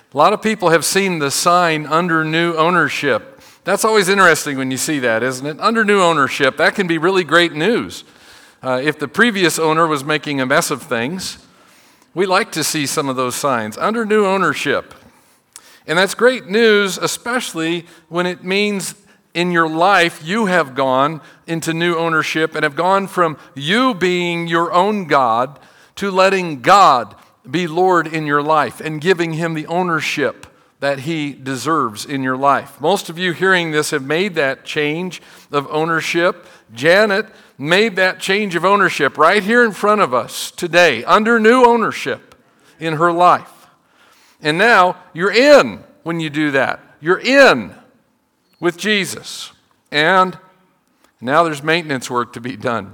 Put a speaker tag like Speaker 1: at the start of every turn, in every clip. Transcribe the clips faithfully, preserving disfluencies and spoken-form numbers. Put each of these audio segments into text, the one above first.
Speaker 1: A lot of people have seen the sign under new ownership. That's always interesting when you see that, isn't it? Under new ownership, that can be really great news. Uh, if the previous owner was making a mess of things, we like to see some of those signs. Under new ownership. And that's great news, especially when it means in your life you have gone into new ownership and have gone from you being your own God to letting God be Lord in your life and giving him the ownership that he deserves in your life. Most of you hearing this have made that change of ownership. Janet made that change of ownership right here in front of us today, under new ownership in her life. And now you're in when you do that. You're in with Jesus. And now there's maintenance work to be done.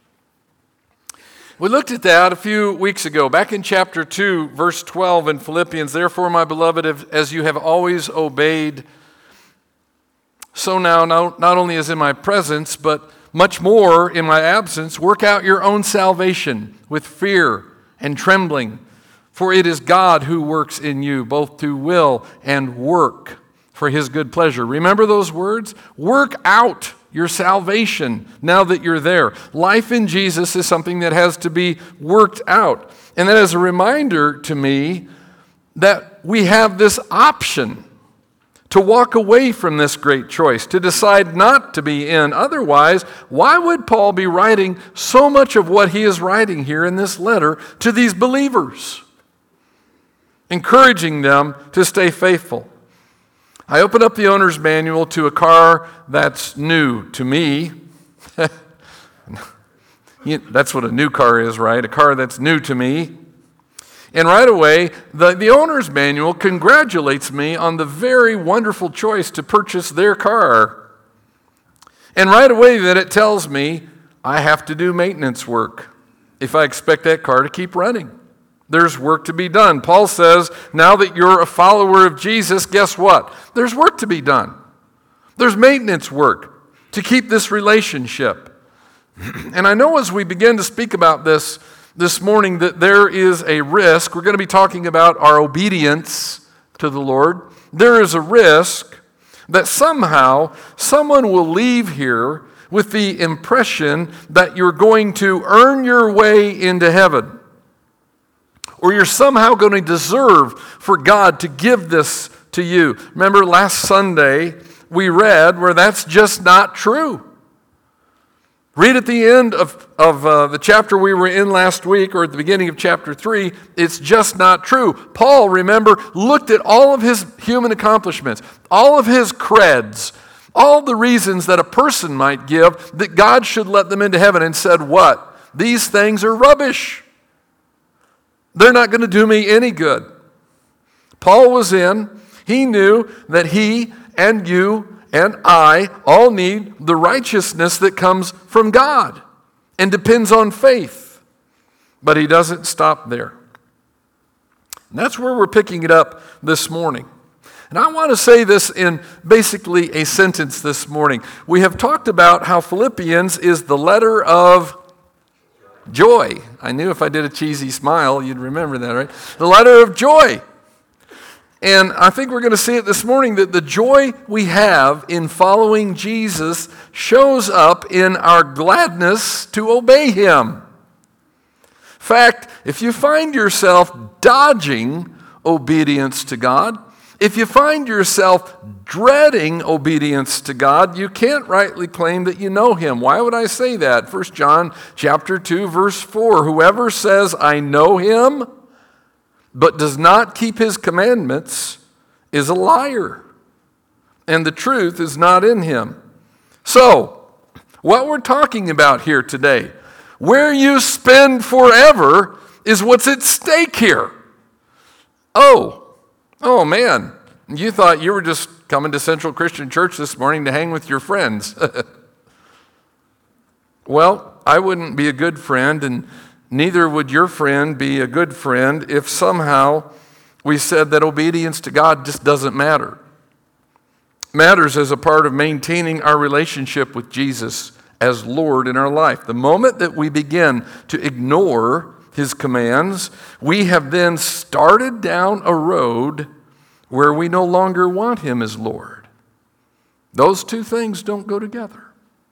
Speaker 1: We looked at that a few weeks ago, back in chapter two, verse twelve in Philippians. Therefore, my beloved, as you have always obeyed, so now, not only as in my presence, but much more in my absence, work out your own salvation with fear and trembling. For it is God who works in you, both to will and work for his good pleasure. Remember those words? Work out your salvation now that you're there. Life in Jesus is something that has to be worked out. And that is a reminder to me that we have this option to walk away from this great choice, to decide not to be in. Otherwise, why would Paul be writing so much of what he is writing here in this letter to these believers, encouraging them to stay faithful? I open up the owner's manual to a car that's new to me. That's what a new car is, right? A car that's new to me. And right away, the, the owner's manual congratulates me on the very wonderful choice to purchase their car. And right away that it tells me I have to do maintenance work if I expect that car to keep running. There's work to be done. Paul says, now that you're a follower of Jesus, guess what? There's work to be done. There's maintenance work to keep this relationship. And I know as we begin to speak about this this morning that there is a risk. We're going to be talking about our obedience to the Lord. There is a risk that somehow someone will leave here with the impression that you're going to earn your way into heaven, or you're somehow going to deserve for God to give this to you. Remember last Sunday we read where that's just not true. Read at the end of, of uh, the chapter we were in last week, or at the beginning of chapter three, it's just not true. Paul, remember, looked at all of his human accomplishments, all of his creds, all the reasons that a person might give that God should let them into heaven, and said what? These things are rubbish. They're not going to do me any good. Paul was in. He knew that he and you and I all need the righteousness that comes from God and depends on faith. But he doesn't stop there. And that's where we're picking it up this morning. And I want to say this in basically a sentence this morning. We have talked about how Philippians is the letter of joy. I knew if I did a cheesy smile, you'd remember that, right? The letter of joy. And I think we're going to see it this morning that the joy we have in following Jesus shows up in our gladness to obey him. In fact, if you find yourself dodging obedience to God, if you find yourself dreading obedience to God, you can't rightly claim that you know him. Why would I say that? First John chapter two, verse four, whoever says, I know him, but does not keep his commandments is a liar, and the truth is not in him. So, what we're talking about here today, where you spend forever is what's at stake here. Oh, oh man, you thought you were just coming to Central Christian Church this morning to hang with your friends. Well, I wouldn't be a good friend, and neither would your friend be a good friend if somehow we said that obedience to God just doesn't matter. It matters as a part of maintaining our relationship with Jesus as Lord in our life. The moment that we begin to ignore his commands, we have then started down a road where we no longer want him as Lord. Those two things don't go together.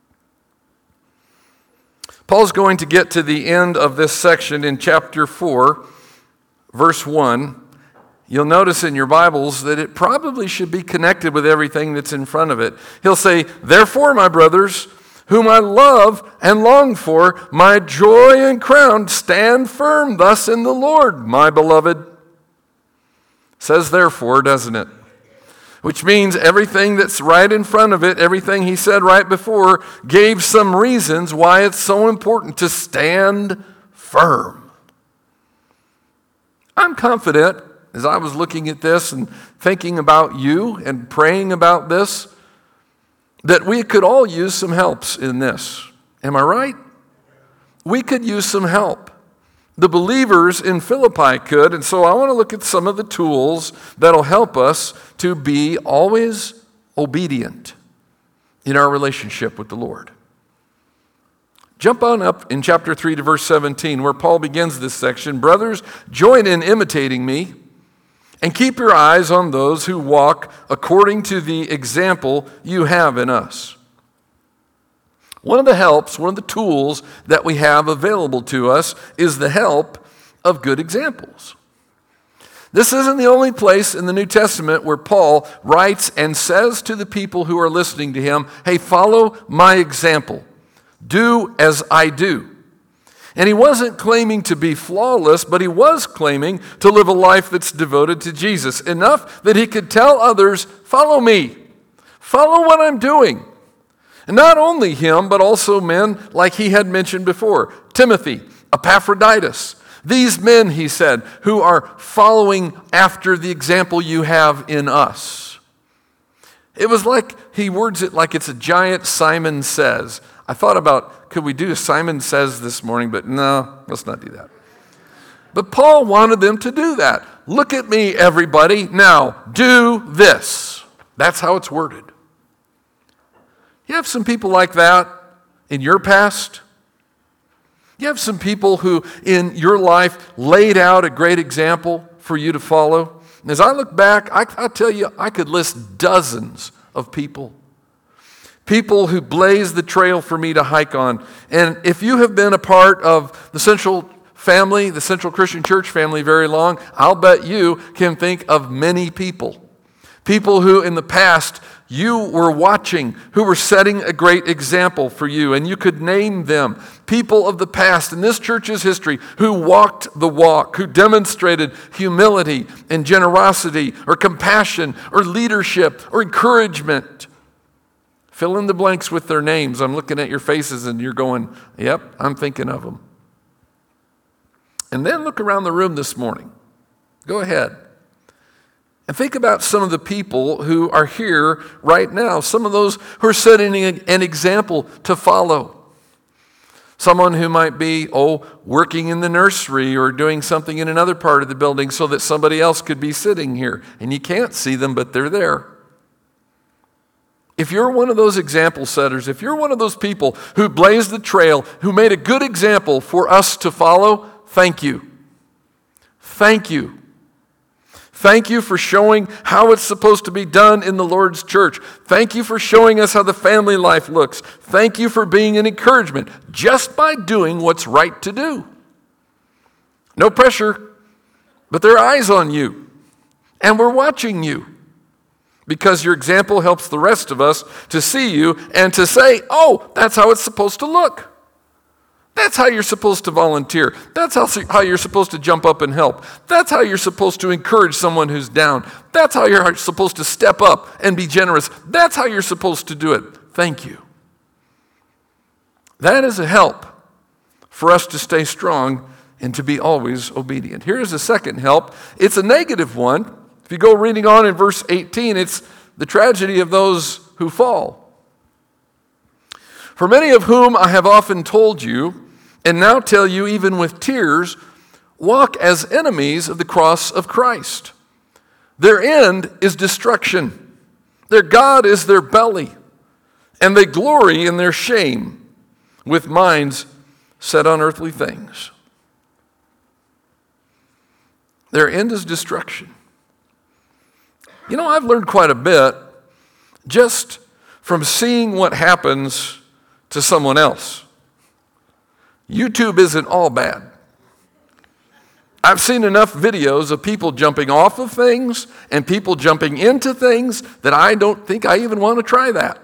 Speaker 1: Paul's going to get to the end of this section in chapter four, verse one. You'll notice in your Bibles that it probably should be connected with everything that's in front of it. He'll say, "Therefore, my brothers, whom I love and long for, my joy and crown, stand firm thus in the Lord, my beloved." Says therefore, doesn't it? Which means everything that's right in front of it, everything he said right before, gave some reasons why it's so important to stand firm. I'm confident, as I was looking at this and thinking about you and praying about this, that we could all use some helps in this. Am I right? We could use some help. The believers in Philippi could, and so I want to look at some of the tools that'll help us to be always obedient in our relationship with the Lord. Jump on up in chapter three to verse seventeen, where Paul begins this section. "Brothers, join in imitating me, and keep your eyes on those who walk according to the example you have in us." One of the helps, one of the tools that we have available to us is the help of good examples. This isn't the only place in the New Testament where Paul writes and says to the people who are listening to him, "Hey, follow my example. Do as I do." And he wasn't claiming to be flawless, but he was claiming to live a life that's devoted to Jesus, enough that he could tell others, "Follow me. Follow what I'm doing." And not only him, but also men like he had mentioned before, Timothy, Epaphroditus. These men, he said, who are following after the example you have in us. It was like, he words it like it's a giant Simon Says. I thought about, could we do a Simon Says this morning? But no, let's not do that. But Paul wanted them to do that. Look at me, everybody. Now, do this. That's how it's worded. You have some people like that in your past. You have some people who in your life laid out a great example for you to follow. And as I look back, I, I tell you, I could list dozens of people. People who blazed the trail for me to hike on. And if you have been a part of the Central family, the Central Christian Church family very long, I'll bet you can think of many people. People who in the past you were watching, who were setting a great example for you, and you could name them. People of the past in this church's history who walked the walk, who demonstrated humility and generosity or compassion or leadership or encouragement. Fill in the blanks with their names. I'm looking at your faces and you're going, "Yep, I'm thinking of them." And then look around the room this morning. Go ahead. And think about some of the people who are here right now, some of those who are setting an example to follow. Someone who might be, oh, working in the nursery or doing something in another part of the building so that somebody else could be sitting here. And you can't see them, but they're there. If you're one of those example setters, if you're one of those people who blazed the trail, who made a good example for us to follow, thank you. Thank you. Thank you for showing how it's supposed to be done in the Lord's church. Thank you for showing us how the family life looks. Thank you for being an encouragement just by doing what's right to do. No pressure, but there are eyes on you, and we're watching you because your example helps the rest of us to see you and to say, "Oh, that's how it's supposed to look. That's how you're supposed to volunteer. That's how, how you're supposed to jump up and help. That's how you're supposed to encourage someone who's down. That's how you're supposed to step up and be generous. That's how you're supposed to do it. Thank you." That is a help for us to stay strong and to be always obedient. Here's a second help. It's a negative one. If you go reading on in verse eighteen, it's the tragedy of those who fall. "For many of whom I have often told you, and now tell you even with tears, walk as enemies of the cross of Christ. Their end is destruction. Their God is their belly, and they glory in their shame, with minds set on earthly things." Their end is destruction. You know, I've learned quite a bit just from seeing what happens to someone else. YouTube isn't all bad. I've seen enough videos of people jumping off of things and people jumping into things that I don't think I even want to try that.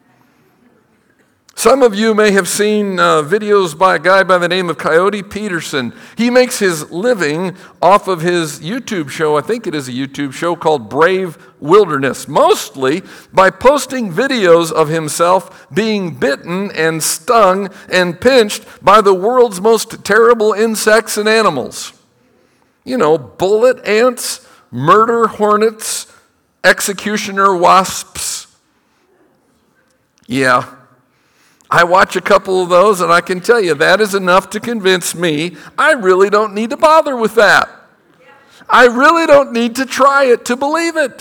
Speaker 1: Some of you may have seen uh, videos by a guy by the name of Coyote Peterson. He makes his living off of his YouTube show, I think it is a YouTube show, called Brave Wilderness, mostly by posting videos of himself being bitten and stung and pinched by the world's most terrible insects and animals. You know, bullet ants, murder hornets, executioner wasps. Yeah. I watch a couple of those, and I can tell you that is enough to convince me I really don't need to bother with that. I really don't need to try it to believe it.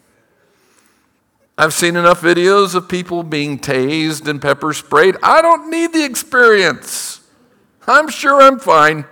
Speaker 1: I've seen enough videos of people being tased and pepper sprayed. I don't need the experience. I'm sure I'm fine.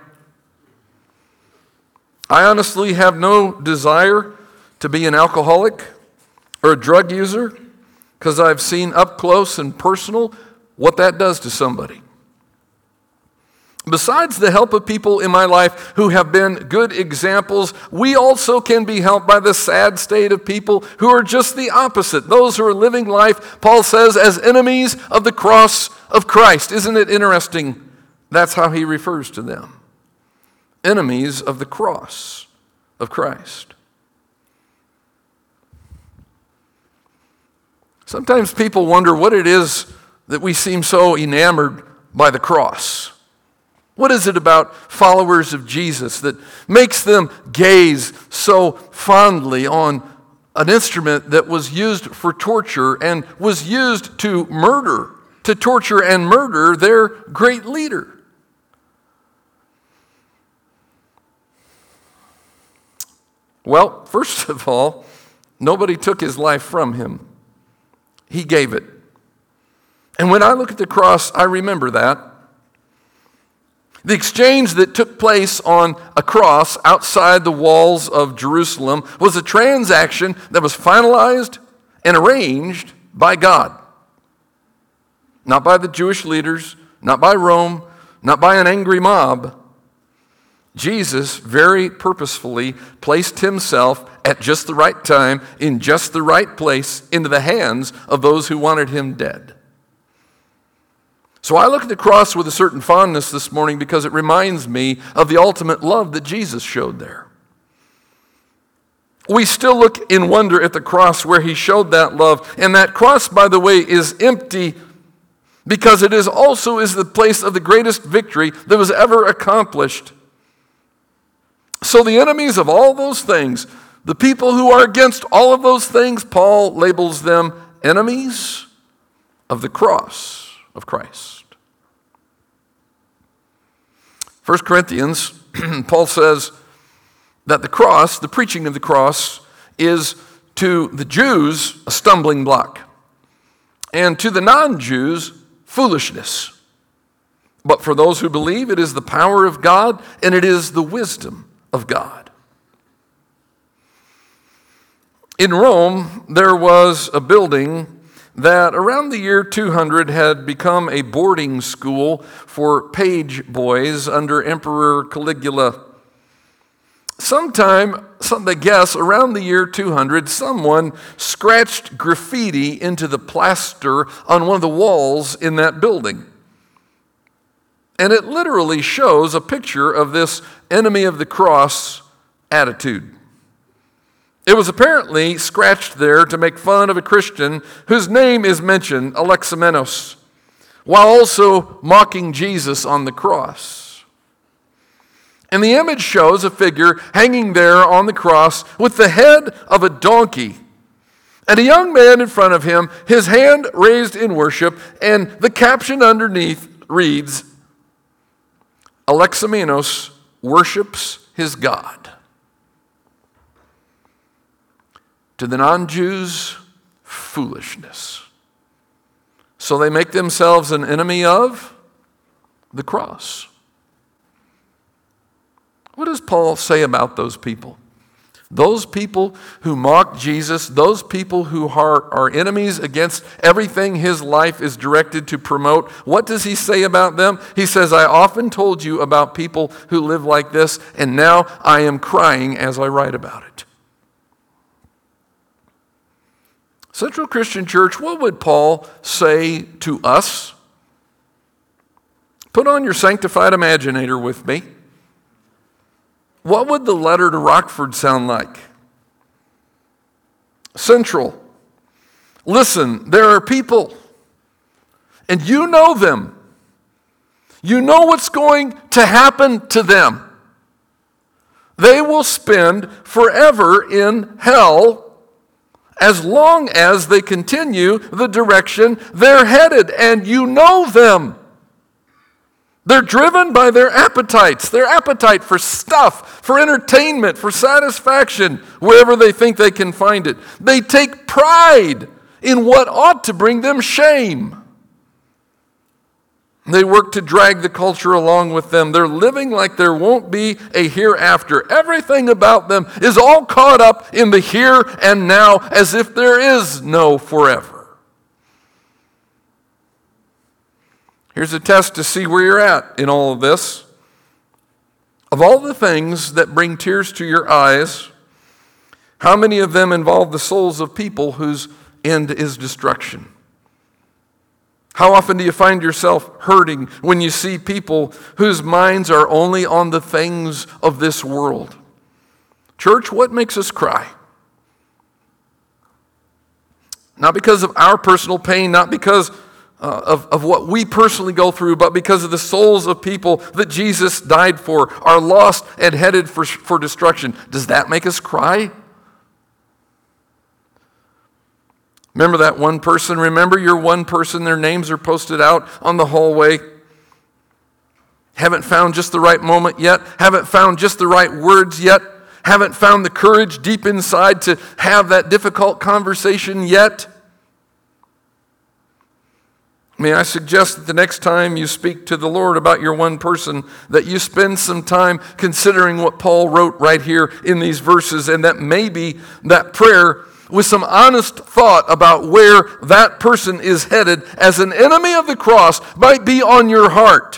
Speaker 1: I honestly have no desire to be an alcoholic or a drug user because I've seen up close and personal what that does to somebody. Besides the help of people in my life who have been good examples, we also can be helped by the sad state of people who are just the opposite. Those who are living life, Paul says, as enemies of the cross of Christ. Isn't it interesting? That's how he refers to them. Enemies of the cross of Christ. Sometimes people wonder what it is that we seem so enamored by the cross. What is it about followers of Jesus that makes them gaze so fondly on an instrument that was used for torture and was used to murder, to torture and murder their great leader? Well, first of all, nobody took his life from him. He gave it. And when I look at the cross, I remember that. The exchange that took place on a cross outside the walls of Jerusalem was a transaction that was finalized and arranged by God. Not by the Jewish leaders, not by Rome, not by an angry mob. Jesus very purposefully placed himself at just the right time, in just the right place, into the hands of those who wanted him dead. So I look at the cross with a certain fondness this morning because it reminds me of the ultimate love that Jesus showed there. We still look in wonder at the cross where he showed that love. And that cross, by the way, is empty because it is also is the place of the greatest victory that was ever accomplished. So the enemies of all those things, the people who are against all of those things, Paul labels them enemies of the cross of Christ. First Corinthians, Paul says that the cross, the preaching of the cross, is to the Jews a stumbling block, and to the non-Jews foolishness. But for those who believe, it is the power of God, and it is the wisdom of God. In Rome, there was a building that around the year two hundred had become a boarding school for page boys under Emperor Caligula. Sometime, some they guess, around the year two hundred, someone scratched graffiti into the plaster on one of the walls in that building. And it literally shows a picture of this enemy of the cross attitude. It was apparently scratched there to make fun of a Christian whose name is mentioned, Alexamenos, while also mocking Jesus on the cross. And the image shows a figure hanging there on the cross with the head of a donkey and a young man in front of him, his hand raised in worship, and the caption underneath reads, Alexamenos worships his God. To the non-Jews, foolishness. So they make themselves an enemy of the cross. What does Paul say about those people? Those people who mock Jesus, those people who are, are enemies against everything his life is directed to promote, what does he say about them? He says, I often told you about people who live like this, and now I am crying as I write about it. Central Christian Church, what would Paul say to us? Put on your sanctified imaginator with me. What would the letter to Rockford sound like? Central, listen, there are people, and you know them. You know what's going to happen to them. They will spend forever in hell as long as they continue the direction they're headed, and you know them. They're driven by their appetites, their appetite for stuff, for entertainment, for satisfaction, wherever they think they can find it. They take pride in what ought to bring them shame. They work to drag the culture along with them. They're living like there won't be a hereafter. Everything about them is all caught up in the here and now, as if there is no forever. Here's a test to see where you're at in all of this. Of all the things that bring tears to your eyes, how many of them involve the souls of people whose end is destruction? How often do you find yourself hurting when you see people whose minds are only on the things of this world? Church, what makes us cry? Not because of our personal pain, not because Uh, of, of what we personally go through, but because of the souls of people that Jesus died for, are lost and headed for, for destruction. Does that make us cry? Remember that one person? Remember your one person? Their names are posted out on the hallway. Haven't found just the right moment yet. Haven't found just the right words yet. Haven't found the courage deep inside to have that difficult conversation yet. May I suggest that the next time you speak to the Lord about your one person, that you spend some time considering what Paul wrote right here in these verses, and that maybe that prayer with some honest thought about where that person is headed as an enemy of the cross might be on your heart.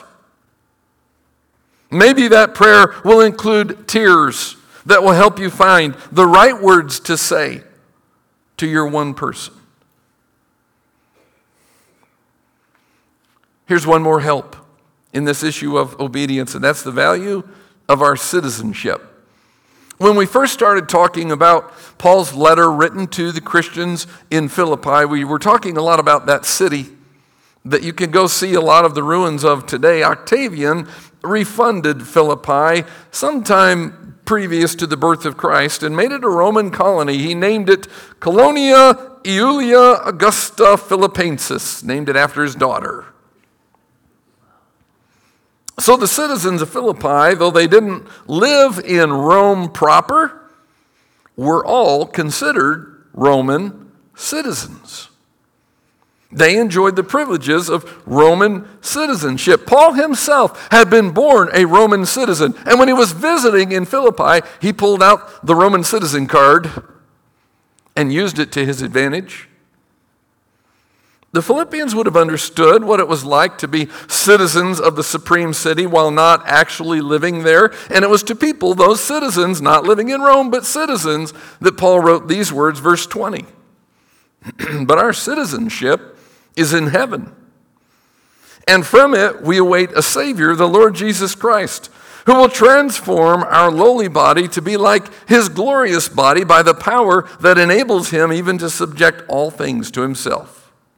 Speaker 1: Maybe that prayer will include tears that will help you find the right words to say to your one person. Here's one more help in this issue of obedience, and that's the value of our citizenship. When we first started talking about Paul's letter written to the Christians in Philippi, we were talking a lot about that city that you can go see a lot of the ruins of today. Octavian refunded Philippi sometime previous to the birth of Christ and made it a Roman colony. He named it Colonia Iulia Augusta Philippensis, named it after his daughter. So the citizens of Philippi, though they didn't live in Rome proper, were all considered Roman citizens. They enjoyed the privileges of Roman citizenship. Paul himself had been born a Roman citizen, and when he was visiting in Philippi, he pulled out the Roman citizen card and used it to his advantage. The Philippians would have understood what it was like to be citizens of the supreme city while not actually living there. And it was to people, those citizens, not living in Rome, but citizens, that Paul wrote these words, verse twenty. But our citizenship is in heaven. And from it we await a Savior, the Lord Jesus Christ, who will transform our lowly body to be like his glorious body by the power that enables him even to subject all things to himself.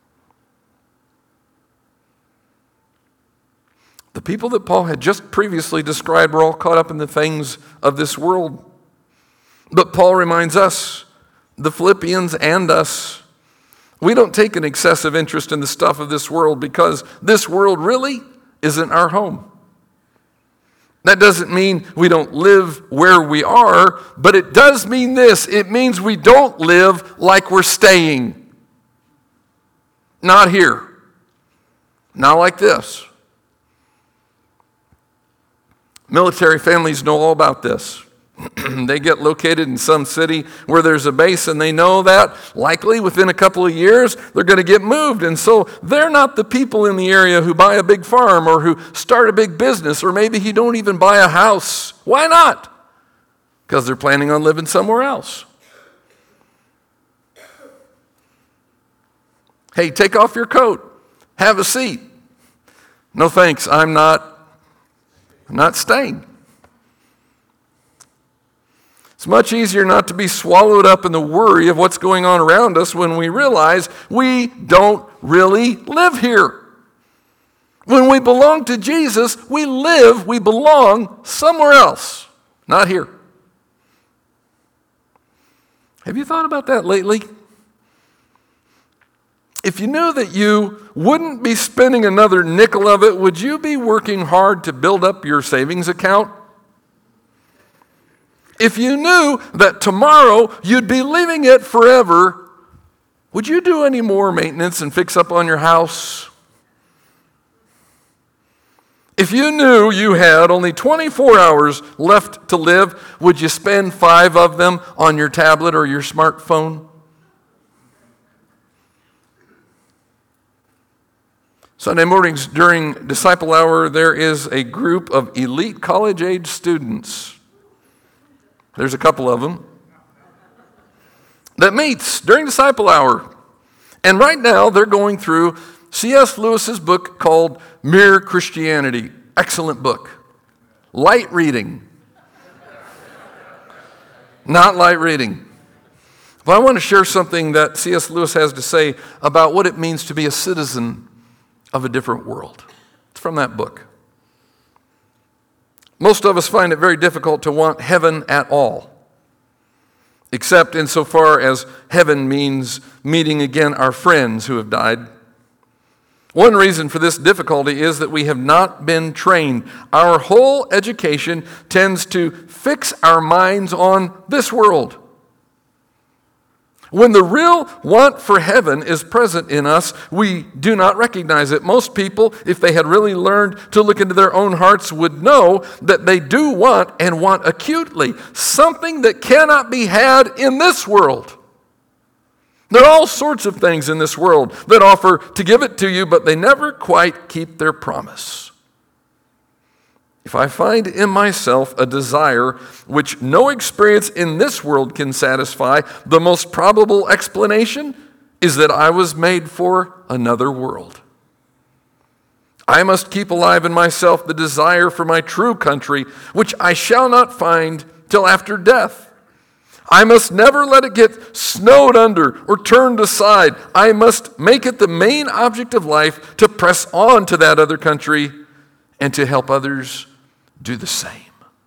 Speaker 1: The people that Paul had just previously described were all caught up in the things of this world. But Paul reminds us, the Philippians and us, we don't take an excessive interest in the stuff of this world because this world really isn't our home. That doesn't mean we don't live where we are, but it does mean this. It means we don't live like we're staying. Not here. Not like this. Military families know all about this. They get located in some city where there's a base, and they know that likely within a couple of years they're going to get moved. And so they're not the people in the area who buy a big farm or who start a big business, or maybe who don't even buy a house. Why not? Because they're planning on living somewhere else. Hey, take off your coat. Have a seat. No thanks, I'm not, I'm not staying. It's much easier not to be swallowed up in the worry of what's going on around us when we realize we don't really live here. When we belong to Jesus, we live, we belong somewhere else, not here. Have you thought about that lately? If you knew that you wouldn't be spending another nickel of it, would you be working hard to build up your savings account? If you knew that tomorrow you'd be leaving it forever, would you do any more maintenance and fix up on your house? If you knew you had only twenty-four hours left to live, would you spend five of them on your tablet or your smartphone? Sunday mornings during Disciple Hour, there is a group of elite college-age students. There's a couple of them that meets during Disciple Hour. And right now, they're going through C S Lewis's book called Mere Christianity. Excellent book. Light reading. Not light reading. But I want to share something that C S Lewis has to say about what it means to be a citizen of a different world. It's from that book. Most of us find it very difficult to want heaven at all, except insofar as heaven means meeting again our friends who have died. One reason for this difficulty is that we have not been trained. Our whole education tends to fix our minds on this world. When the real want for heaven is present in us, we do not recognize it. Most people, if they had really learned to look into their own hearts, would know that they do want, and want acutely, something that cannot be had in this world. There are all sorts of things in this world that offer to give it to you, but they never quite keep their promise. If I find in myself a desire which no experience in this world can satisfy, the most probable explanation is that I was made for another world. I must keep alive in myself the desire for my true country, which I shall not find till after death. I must never let it get snowed under or turned aside. I must make it the main object of life to press on to that other country and to help others do the same.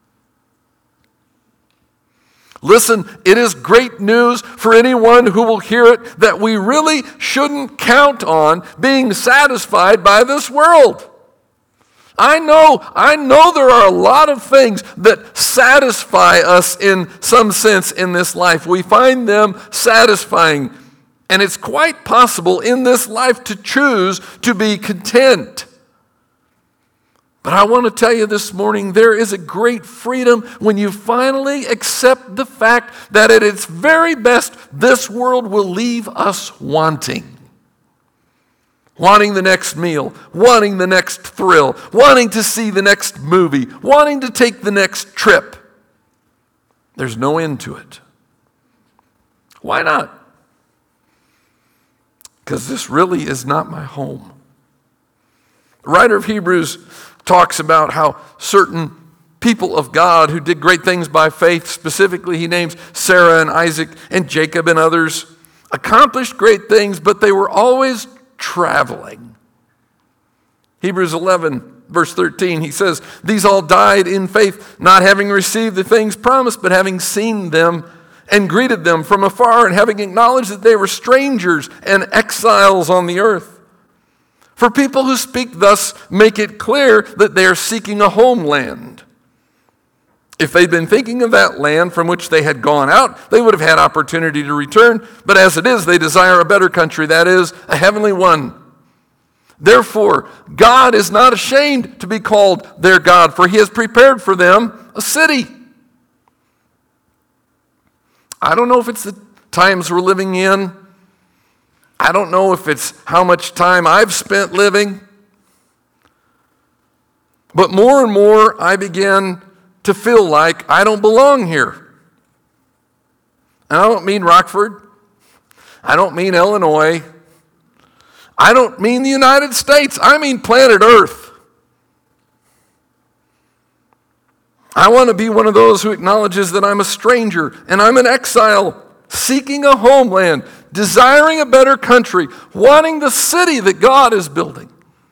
Speaker 1: Listen, it is great news for anyone who will hear it that we really shouldn't count on being satisfied by this world. I know, I know there are a lot of things that satisfy us in some sense in this life. We find them satisfying, and it's quite possible in this life to choose to be content. But I want to tell you this morning, there is a great freedom when you finally accept the fact that at its very best, this world will leave us wanting. Wanting the next meal, wanting the next thrill, wanting to see the next movie, wanting to take the next trip. There's no end to it. Why not? Because this really is not my home. The writer of Hebrews talks about how certain people of God who did great things by faith, specifically he names Sarah and Isaac and Jacob and others, accomplished great things, but they were always traveling. Hebrews eleven, verse thirteen, he says, "These all died in faith, not having received the things promised, but having seen them and greeted them from afar, and having acknowledged that they were strangers and exiles on the earth." For people who speak thus make it clear that they are seeking a homeland. If they'd been thinking of that land from which they had gone out, they would have had opportunity to return. But as it is, they desire a better country, that is, a heavenly one. Therefore, God is not ashamed to be called their God, for he has prepared for them a city. I don't know if it's the times we're living in. I don't know if it's how much time I've spent living. But more and more, I begin to feel like I don't belong here. And I don't mean Rockford. I don't mean Illinois. I don't mean the United States. I mean planet Earth. I want to be one of those who acknowledges that I'm a stranger and I'm an exile, seeking a homeland, desiring a better country, wanting the city that God is building.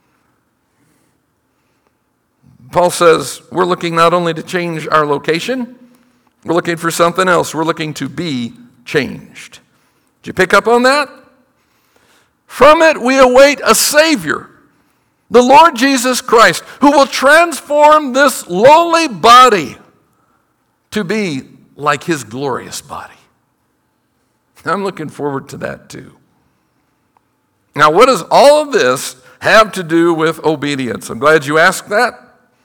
Speaker 1: Paul says we're looking not only to change our location, we're looking for something else. We're looking to be changed. Did you pick up on that? From it we await a Savior, the Lord Jesus Christ, who will transform this lowly body to be like his glorious body. I'm looking forward to that too. Now, what does all of this have to do with obedience? I'm glad you asked that.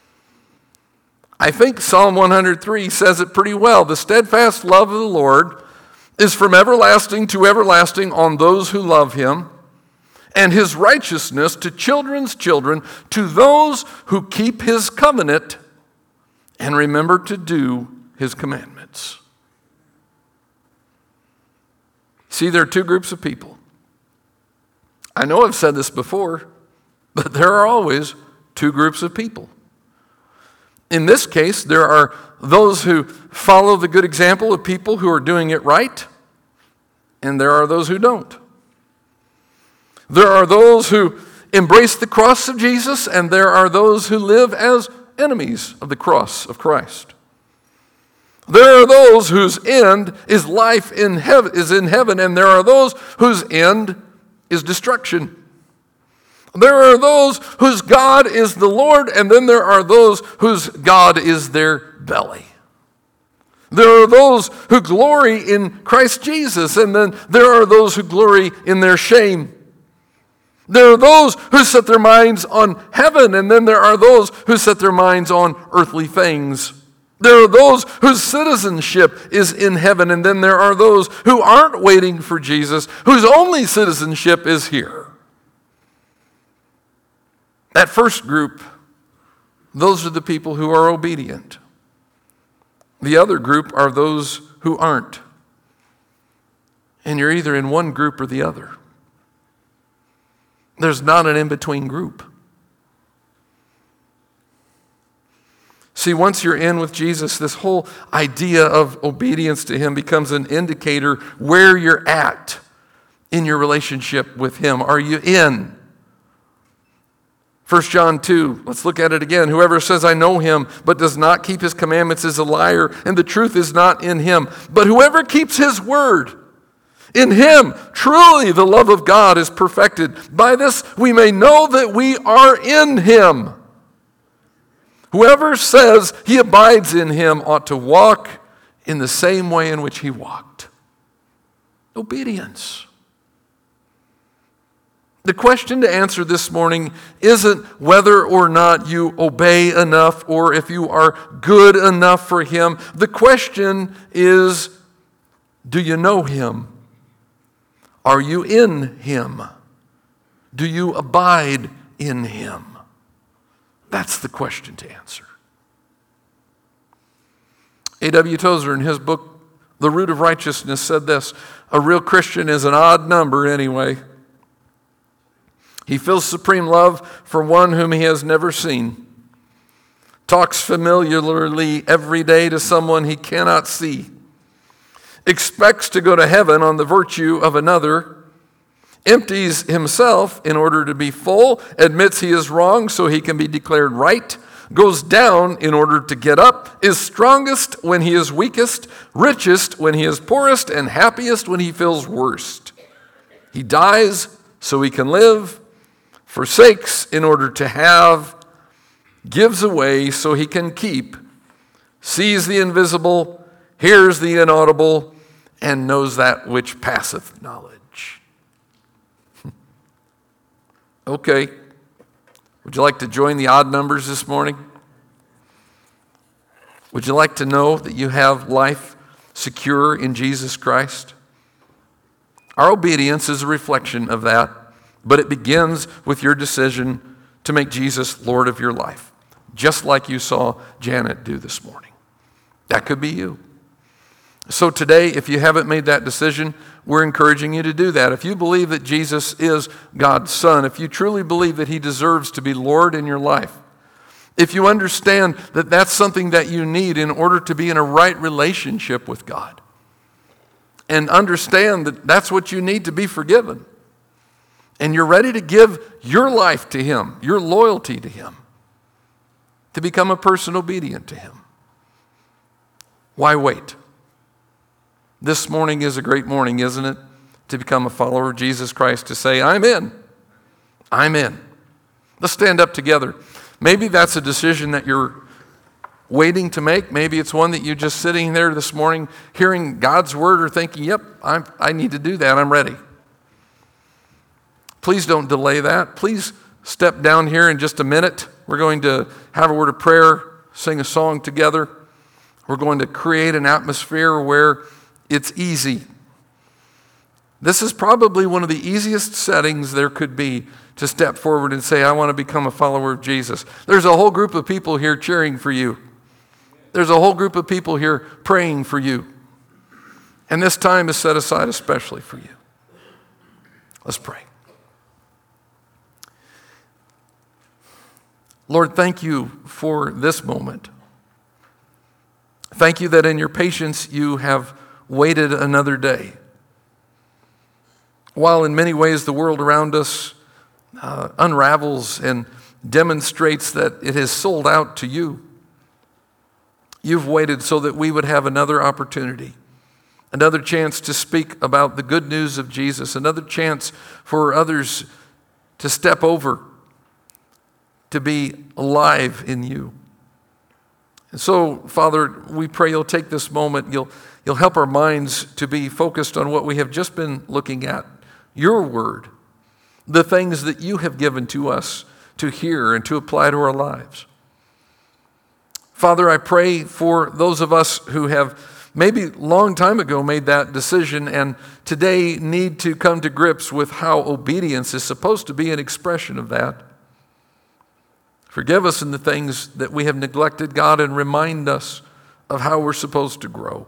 Speaker 1: I think Psalm one hundred three says it pretty well. The steadfast love of the Lord is from everlasting to everlasting on those who love him, and his righteousness to children's children, to those who keep his covenant and remember to do his commandments. See, there are two groups of people. I know I've said this before, but there are always two groups of people. In this case, there are those who follow the good example of people who are doing it right, and there are those who don't. There are those who embrace the cross of Jesus, and there are those who live as enemies of the cross of Christ. There are those whose end is life in heaven, is in heaven, and there are those whose end is destruction. There are those whose God is the Lord, and then there are those whose God is their belly. There are those who glory in Christ Jesus, and then there are those who glory in their shame. There are those who set their minds on heaven, and then there are those who set their minds on earthly things. There are those whose citizenship is in heaven, and then there are those who aren't waiting for Jesus, whose only citizenship is here. That first group, those are the people who are obedient. The other group are those who aren't. And you're either in one group or the other. There's not an in-between group. See, once you're in with Jesus, this whole idea of obedience to him becomes an indicator where you're at in your relationship with him. Are you in? First John two, let's look at it again. Whoever says, I know him, but does not keep his commandments is a liar, and the truth is not in him. But whoever keeps his word, in him truly the love of God is perfected. By this we may know that we are in him. Whoever says he abides in him ought to walk in the same way in which he walked. Obedience. The question to answer this morning isn't whether or not you obey enough or if you are good enough for him. The question is, do you know him? Are you in him? Do you abide in him? That's the question to answer. A W Tozer, in his book, The Root of Righteousness, said this: a real Christian is an odd number anyway. He feels supreme love for one whom he has never seen, talks familiarly every day to someone he cannot see, expects to go to heaven on the virtue of another, empties himself in order to be full, admits he is wrong so he can be declared right, goes down in order to get up, is strongest when he is weakest, richest when he is poorest, and happiest when he feels worst. He dies so he can live, forsakes in order to have, gives away so he can keep, sees the invisible, hears the inaudible, and knows that which passeth knowledge. Okay. Would you like to join the odd numbers this morning? Would you like to know that you have life secure in Jesus Christ? Our obedience is a reflection of that, but it begins with your decision to make Jesus Lord of your life, just like you saw Janet do this morning. That could be you. So today, if you haven't made that decision, we're encouraging you to do that. If you believe that Jesus is God's Son, if you truly believe that He deserves to be Lord in your life, if you understand that that's something that you need in order to be in a right relationship with God, and understand that that's what you need to be forgiven, and you're ready to give your life to Him, your loyalty to Him, to become a person obedient to Him, why wait? This morning is a great morning, isn't it? To become a follower of Jesus Christ, to say, I'm in. I'm in. Let's stand up together. Maybe that's a decision that you're waiting to make. Maybe it's one that you're just sitting there this morning, hearing God's word or thinking, yep, I'm, I need to do that. I'm ready. Please don't delay that. Please step down here in just a minute. We're going to have a word of prayer, sing a song together. We're going to create an atmosphere where it's easy. This is probably one of the easiest settings there could be to step forward and say, I want to become a follower of Jesus. There's a whole group of people here cheering for you. There's a whole group of people here praying for you. And this time is set aside especially for you. Let's pray. Lord, thank you for this moment. Thank you that in your patience you have waited another day. While in many ways the world around us uh, unravels and demonstrates that it has sold out to you, you've waited so that we would have another opportunity, another chance to speak about the good news of Jesus, another chance for others to step over, to be alive in you. And so, Father, we pray you'll take this moment, you'll, you'll help our minds to be focused on what we have just been looking at, your word, the things that you have given to us to hear and to apply to our lives. Father, I pray for those of us who have maybe a long time ago made that decision and today need to come to grips with how obedience is supposed to be an expression of that. Forgive us in the things that we have neglected, God, and remind us of how we're supposed to grow.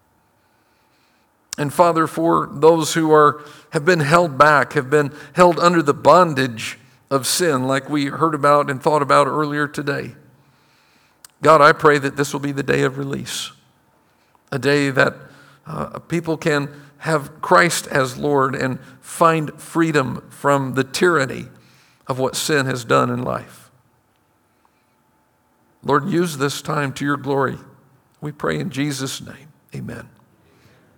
Speaker 1: And Father, for those who are have been held back, have been held under the bondage of sin, like we heard about and thought about earlier today, God, I pray that this will be the day of release, a day that uh, people can have Christ as Lord and find freedom from the tyranny of what sin has done in life. Lord, use this time to your glory. We pray in Jesus' name. Amen.